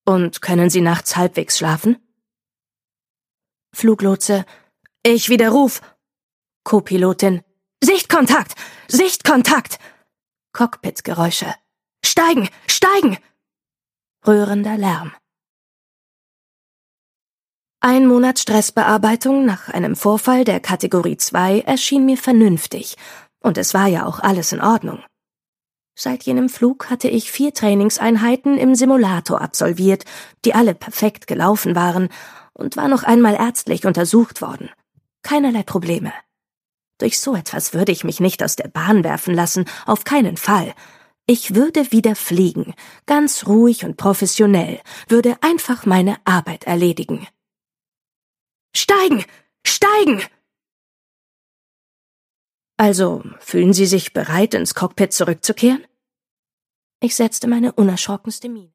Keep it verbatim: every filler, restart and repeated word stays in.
Und können Sie nachts halbwegs schlafen? Fluglotse: Ich widerruf. Co-Pilotin: Sichtkontakt! Sichtkontakt! Cockpitgeräusche: Steigen! Steigen! Rührender Lärm. Ein Monat Stressbearbeitung nach einem Vorfall der Kategorie zwei erschien mir vernünftig, und es war ja auch alles in Ordnung. Seit jenem Flug hatte ich vier Trainingseinheiten im Simulator absolviert, die alle perfekt gelaufen waren, und war noch einmal ärztlich untersucht worden. Keinerlei Probleme. Durch so etwas würde ich mich nicht aus der Bahn werfen lassen, auf keinen Fall. Ich würde wieder fliegen, ganz ruhig und professionell, würde einfach meine Arbeit erledigen. Steigen! Steigen! Also, fühlen Sie sich bereit, ins Cockpit zurückzukehren? Ich setzte meine unerschrockenste Miene.